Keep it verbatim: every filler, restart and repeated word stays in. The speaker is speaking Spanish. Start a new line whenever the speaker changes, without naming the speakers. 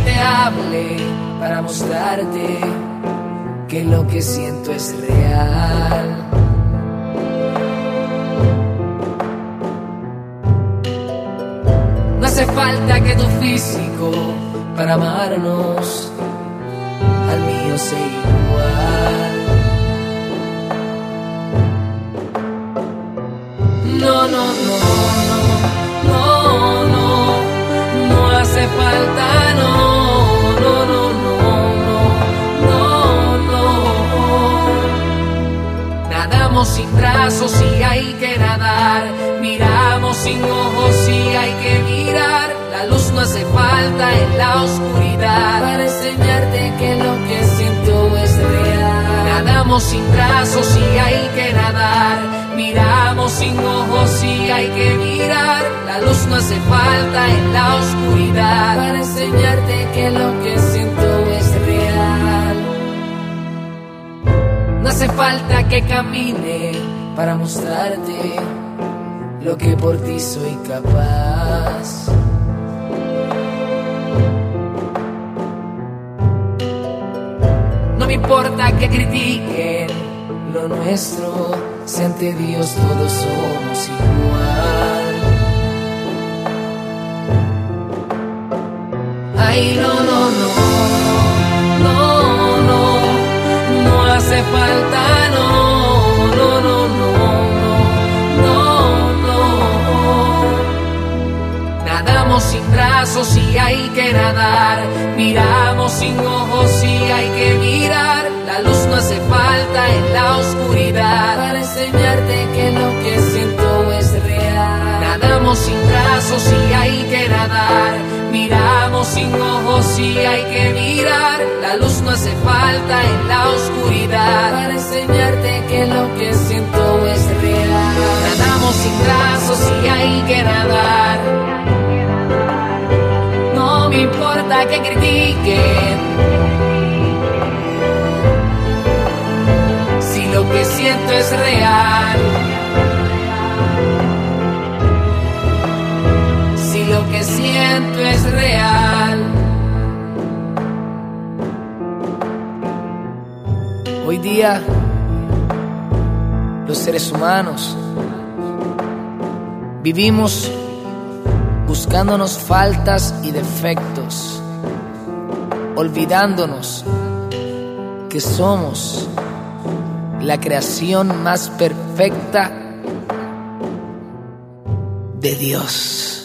te hable para mostrarte que lo que siento es real. No hace falta que tu físico para amarnos al mío sea igual. No, no, no, no, no, no, no hace falta, no, no, no, no, no, no. Nadamos sin brazos si hay que nadar, miramos sin ojos si hay que mirar. La luz no hace falta en la oscuridad para enseñarte que lo que siento es real. Nadamos sin brazos si hay que nadar, miramos sin ojos si hay que mirar. La luz no hace falta en la oscuridad para enseñarte que lo que siento es real. No hace falta que camine para mostrarte lo que por ti soy capaz. No me importa que critiquen lo nuestro, si ante Dios todos somos igual. Ay, no, no, no, no, no, no hace falta, no, no, no, no, no, no. Nadamos sin brazos si hay que nadar, miramos sin ojos si hay que mirar. La luz no hace falta en la oscuridad para enseñarte que lo que siento es real. Nadamos sin brazos si hay que nadar, miramos sin ojos si hay que mirar. La luz no hace falta en la oscuridad para enseñarte que lo que siento es real. Nadamos sin brazos si hay que nadar. No me importa que critiquen si lo que siento es real. Si lo que siento es real. Hoy día los seres humanos vivimos buscándonos faltas y defectos, olvidándonos que somos la creación más perfecta de Dios.